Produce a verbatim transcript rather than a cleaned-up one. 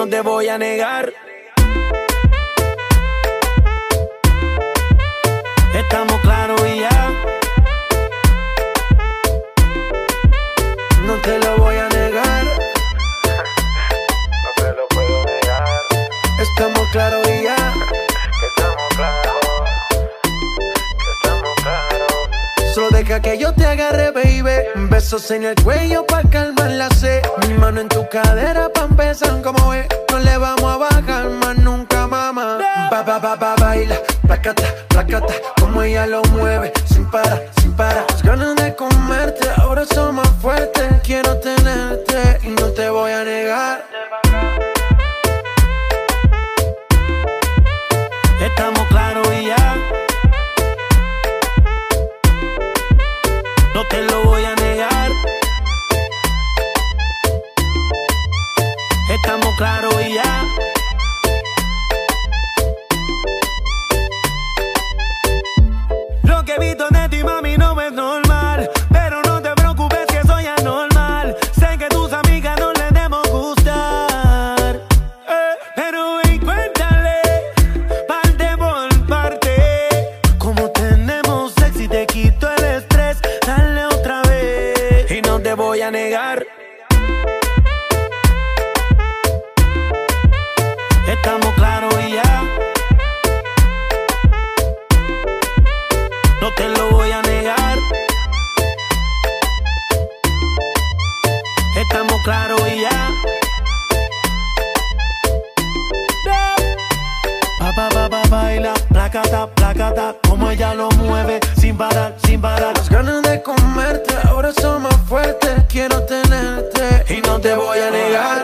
no te voy a negar. Estamos claros y ya. No te lo voy a negar. No te lo puedo negar. Estamos claros y ya. Que estamos claros. Que estamos claros. Solo deja que yo te agarre, baby. Besos en el cuello pa' calmar la sed. Mi mano en tu cadera pa' empezar como es. No le vamos a bajar más nunca, mamá. Ba, ba, ba, ba, baila, placata, placata. Como ella lo mueve, sin parar, sin parar. Las ganas de comerte, ahora son más fuertes. Quiero tenerte y no te voy a negar. Estamos claros y ya. No te lo voy a negar. Estamos claros y ya. Lo que he visto de ti, mami, no es normal. Pero no te preocupes que soy anormal. Sé que tus amigas no les debemos gustar, eh, pero ven, cuéntale parte por parte. Como tenemos sexo y te quito el estrés. Dale otra vez y no te voy a negar. Estamos claros y ya. No te lo voy a negar. Estamos claros y ya. Pa, pa, pa, pa, baila, placata, placata. Como ella lo mueve, sin parar, sin parar. Las ganas de comerte, ahora son más fuertes. Quiero tenerte y no te voy a negar.